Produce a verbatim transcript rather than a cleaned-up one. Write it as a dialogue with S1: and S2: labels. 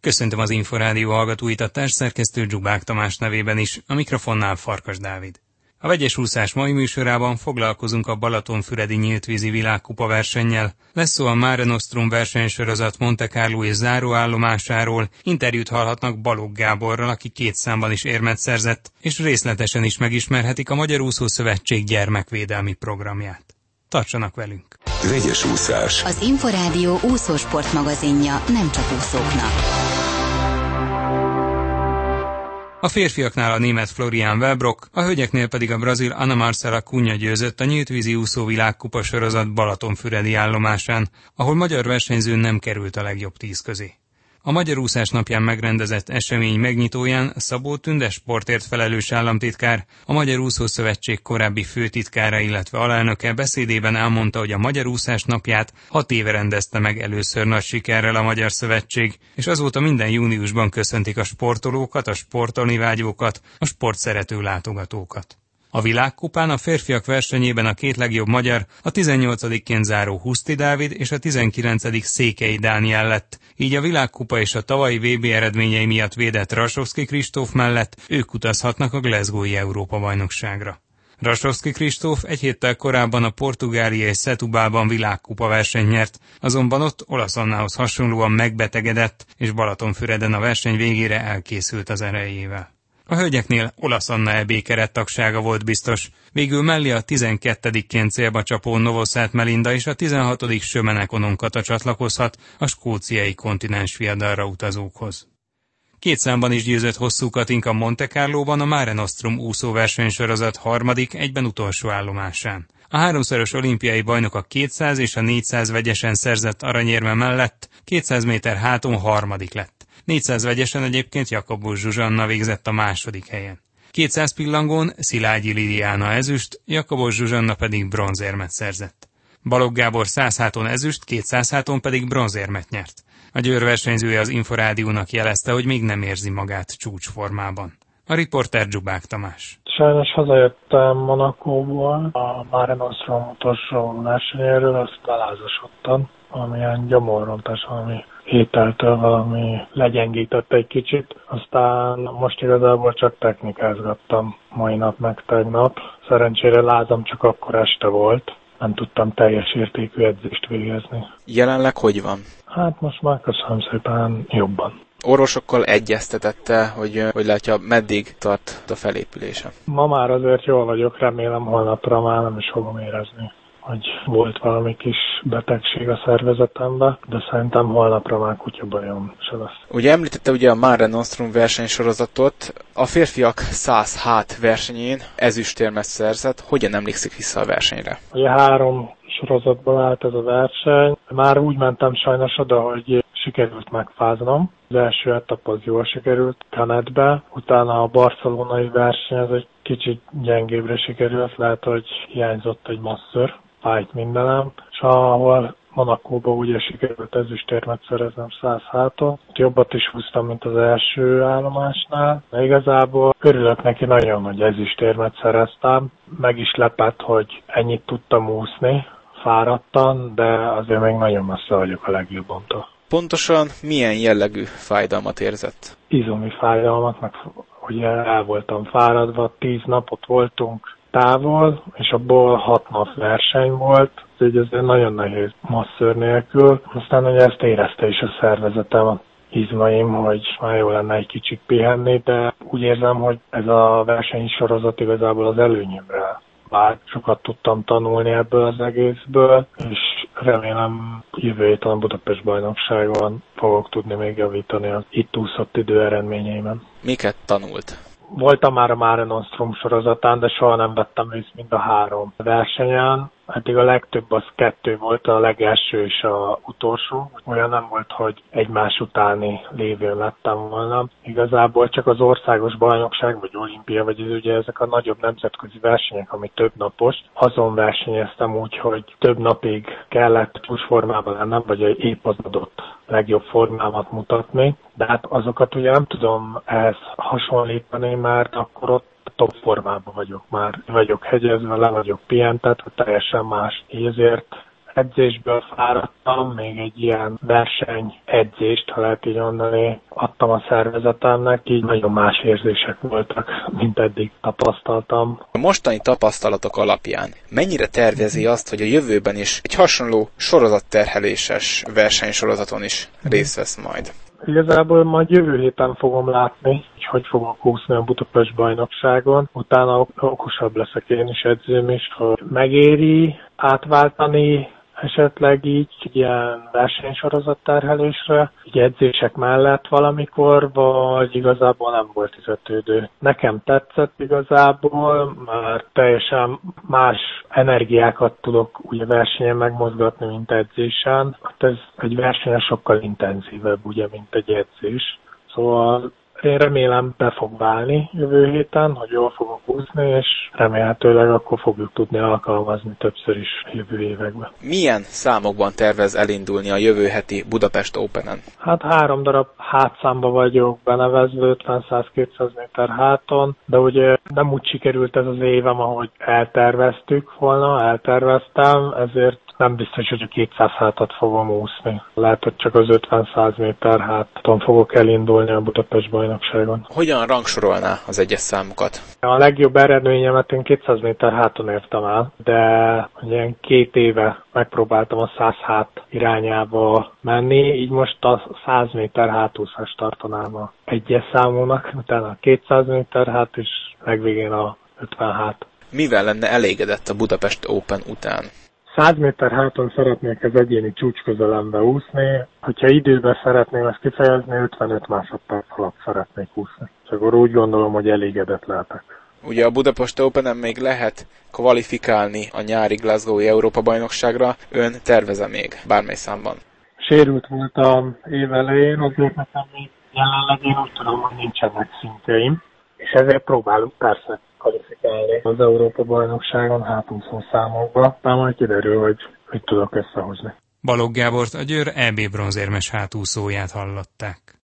S1: Köszöntöm az Inforádió hallgatóit a társszerkesztő Zsubák Tamás nevében is, a mikrofonnál Farkas Dávid. A vegyes úszás mai műsorában foglalkozunk a Balatonfüredi nyíltvízi világkupa versennyel. Lesz szó a Mare Nostrum versenysorozat Monte Carlo és záróállomásáról, interjút hallhatnak Balogh Gáborral, aki két számban is érmet szerzett, és részletesen is megismerhetik a Magyar Úszó Szövetség gyermekvédelmi programját. Tartsanak velünk!
S2: Vegyes úszás.
S3: Az Inforádió úszósport magazinja nem csak úszóknak.
S1: A férfiaknál a német Florian Wellbrock, a hölgyeknél pedig a brazil Ana Marcela Cunha győzött a nyíltvízi úszó világkupa sorozat Balatonfüredi állomásán, ahol magyar versenyző nem került a legjobb tíz közé. A Magyar Úszás napján megrendezett esemény megnyitóján Szabó Tünde sportért felelős államtitkár, a Magyar Úszó Szövetség korábbi főtitkára, illetve alelnöke beszédében elmondta, hogy a Magyar Úszás napját hat éve rendezte meg először nagy sikerrel a Magyar Szövetség, és azóta minden júniusban köszöntik a sportolókat, a sportolni vágyókat, a sportszerető látogatókat. A világkupán a férfiak versenyében a két legjobb magyar a tizennyolcadikként záró Huszti Dávid és a tizenkilencedik Székely Dániel lett, így a világkupa és a tavalyi vé bé eredményei miatt védett Rasovszky Kristóf mellett ők utazhatnak a Glasgow-i Európa-bajnokságra. Rasovszky Kristóf egy héttel korábban a portugáliai Setúbában világkupa versenyt nyert, azonban ott Olasz Annához hasonlóan megbetegedett, és Balatonfüreden a verseny végére elkészült az erejével. A hölgyeknél Olasz Anna é bé kerettagsága volt biztos, végül mellé a tizenkettedikként célba csapó Novosát Melinda és a tizenhatodik Sömenek Ononkata csatlakozhat a skóciai kontinens viadalra utazókhoz. Két számban is győzött Hosszú Katinka Monte Carlóban a Mare Nostrum úszóversenysorozat harmadik, egyben utolsó állomásán. A háromszoros olimpiai bajnok a kétszáz és a négyszáz vegyesen szerzett aranyérme mellett kétszáz méter háton harmadik lett. négyszáz vegyesen egyébként Jakabos Zsuzsanna végzett a második helyen. kétszáz pillangón Szilágyi Liliana ezüst, Jakabos Zsuzsanna pedig bronzérmet szerzett. Balogh Gábor száz háton ezüst, kétszáz háton pedig bronzérmet nyert. A Győr versenyzője az Inforádiónak jelezte, hogy még nem érzi magát csúcsformában. A riporter Zsubák Tamás.
S4: Sajnos hazajöttem Monacóból, a Mare Nostrum utolsó versenyéről, azt belázasodtam, amilyen gyomorrontás, valami ételtől valami legyengített egy kicsit. Aztán most igazából csak technikázgattam mai nap meg tegnap. Szerencsére lázam csak akkor este volt. Nem tudtam teljes értékű edzést végezni.
S5: Jelenleg hogy van?
S4: Hát most már köszönöm szépen jobban.
S5: Orvosokkal egyeztetette, hogy, hogy látja, meddig tart a felépülése?
S4: Ma már azért jól vagyok, remélem holnapra már nem is fogom érezni, hogy volt valami kis betegség a szervezetemben, de szerintem holnapra már kutyabajom se lesz.
S5: Ugye említette ugye a Mare Nostrum versenysorozatot, a férfiak száz hát versenyén ezüstérmet szerzett, hogyan emlékszik vissza a versenyre?
S4: Ugye három sorozatból állt ez a verseny, már úgy mentem sajnos oda, hogy sikerült megfáznom. Az első etap az jól sikerült Canetbe, utána a barcelonai verseny ez egy kicsit gyengébbre sikerült, lehet, hogy hiányzott egy masször, fájt mindenem, és ahol Monacóban ugye sikerült ezüstérmet szereznem száz háton. Jobbat is húztam, mint az első állomásnál. De igazából örülök neki, nagyon nagy ezüstérmet szereztem. Meg is lepett, hogy ennyit tudtam úszni, fáradtan, de azért még nagyon messze vagyok a legjobbomtól.
S5: Pontosan milyen jellegű fájdalmat érzett?
S4: Izomi fájdalmat, meg ugye el voltam fáradva, tíz napot voltunk távol, és abból hat nap verseny volt, úgyhogy ez nagyon nehéz masször nélkül. Aztán ugye ezt érezte is a szervezetem, a izmaim, hogy már jó lenne egy kicsit pihenni, de úgy érzem, hogy ez a versenysorozat igazából az előnyömre. Bár sokat tudtam tanulni ebből az egészből, és remélem jövő héten a Budapest bajnokságon fogok tudni még javítani az itt úszott idő eredményeimen.
S5: Miket tanult?
S4: Voltam már a Mare Nostrum sorozatán, de soha nem vettem részt mind a három versenyen. Eddig a legtöbb az kettő volt, a legelső és a utolsó. Olyan nem volt, hogy egymás utáni lévén lettem volna. Igazából csak az országos bajnokság, vagy olimpia, vagy ez ugye ezek a nagyobb nemzetközi versenyek, ami több napos. Azon versenyeztem úgy, hogy több napig kellett csúcsformában lennem, vagy épp az adott legjobb formámat mutatni. De hát azokat ugye nem tudom ehhez hasonlítani, mert akkor ott top formában vagyok már. Vagyok hegyezve, le vagyok pihentetve, teljesen más. Így ezért edzésből fáradtam, még egy ilyen verseny edzést, ha lehet így mondani, adtam a szervezetemnek, így nagyon más érzések voltak, mint eddig tapasztaltam.
S5: A mostani tapasztalatok alapján mennyire tervezi azt, hogy a jövőben is egy hasonló sorozatterheléses versenysorozaton is részt vesz majd?
S4: Igazából majd jövő héten fogom látni, hogy hogy fogok úszni a Budapest bajnokságon. Utána okosabb leszek én is, edzőm is, hogy megéri átváltani esetleg így ilyen versenysorozat terhelésre, így edzések mellett valamikor, vagy igazából nem volt fizetődő. Nekem tetszett igazából, mert teljesen más energiákat tudok ugye versenyen megmozgatni, mint edzésen. Hát ez egy versenyen sokkal intenzívebb, ugye, mint egy edzés. Szóval én remélem be fog válni jövő héten, hogy jól fogok úszni, és remélhetőleg akkor fogjuk tudni alkalmazni többször is jövő években.
S5: Milyen számokban tervez elindulni a jövő heti Budapest Openen?
S4: Hát három darab hátszámba vagyok benevezve, ötven-száz-kétszáz méter háton, de ugye nem úgy sikerült ez az évem, ahogy elterveztük volna, elterveztem, ezért nem biztos, hogy a kétszáz hátat fogom úszni. Lehet, hogy csak az ötven-száz méter háton fogok elindulni a Budapest bajnokságon.
S5: Hogyan rangsorolná az egyes számokat?
S4: A legjobb eredményemet én kétszáz méter háton értem el, de ilyen két éve megpróbáltam a száz hát irányába menni, így most a száz méter hátúszást tartanám a egyes számúnak, utána a kétszáz méter hát, és legvégén a ötven hát.
S5: Mivel lenne elégedett a Budapest Open után?
S4: száz méter háton szeretnék az egyéni csúcsközelembe úszni, hogyha időben szeretném ezt kifejezni, ötvenöt másodperc alatt szeretnék úszni. És akkor úgy gondolom, hogy elégedett lehetek.
S5: Ugye a Budapest Openen még lehet kvalifikálni a nyári Glasgow-i Európa-bajnokságra, ön terveze még bármely számban?
S4: Sérült voltam év elején, azért nekem még jelenleg én úgy tudom, hogy nincsenek szintjeim, és ezért próbálunk persze kvalifikálni az Európa-bajnokságon hátúszó számokba, de majd kiderül, hogy mit tudok összehozni.
S1: Balogh Gábort, a Győr é bé bronzérmes hátúszóját hallották.